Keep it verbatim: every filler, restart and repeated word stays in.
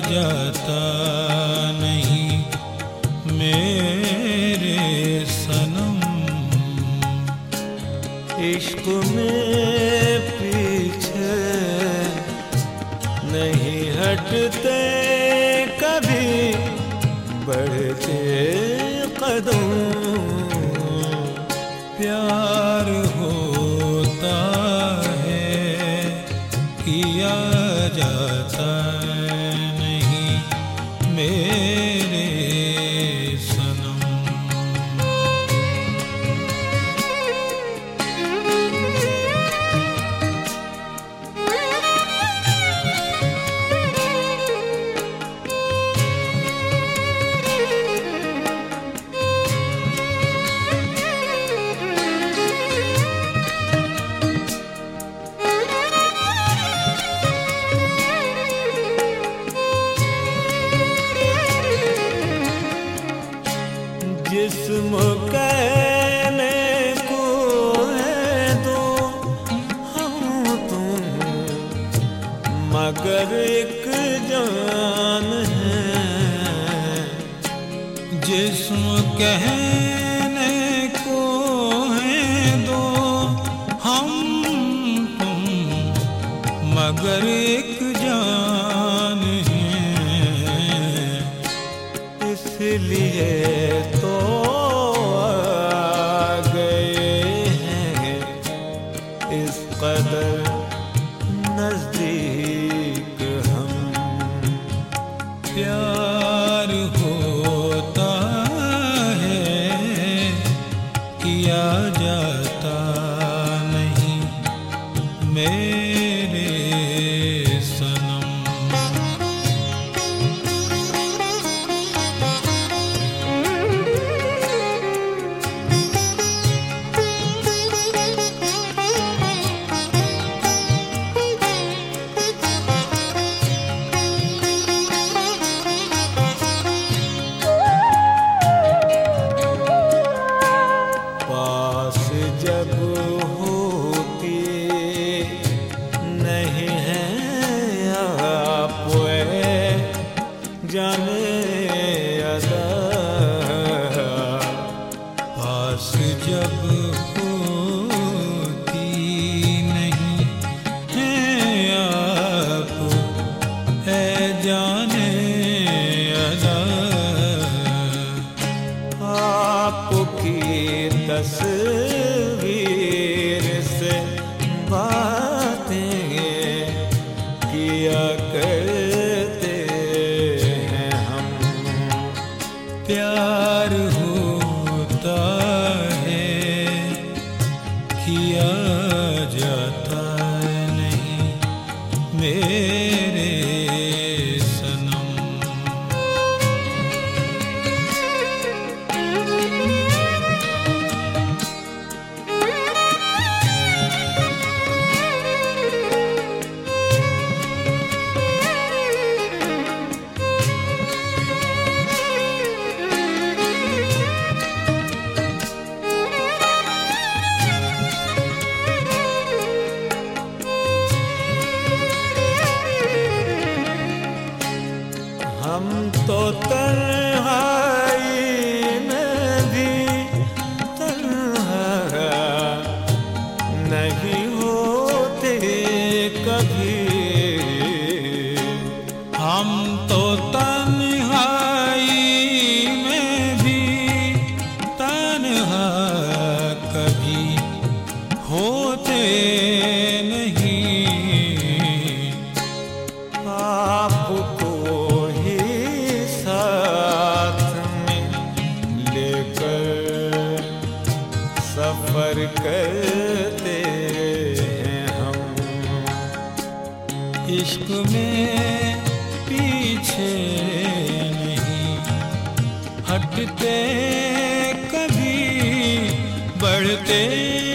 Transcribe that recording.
जाता नहीं मेरे सनम। इश्क में पीछे नहीं हटते कभी, बढ़ते कदम। प्यार होता है किया जाता नहीं मेरे सनम। जिस्म कहने को है दो हम तुम, मगर एक जान है। जिस्म कहने को है दो हम तुम, मगर एक जान है। इसलिए तो आ गए हैं इस कदर नजदीक हम। प्यार होता है किया जाता नहीं मेरे सनम। जब होती नहीं है आप जाने अदा, पास जब होती नहीं है आप है जाने अदा। आपकी तस्वीर से बातें किया करते हैं हम। प्यार होता है किया जाता नहीं मेरे सनम। हम तो तन्हाई में भी तन्हा नहीं होते कभी। हम तो तन्हाई में भी तन्हा कभी होते नहीं। आपको सफर करते हैं हम। इश्क में पीछे नहीं हटते कभी, बढ़ते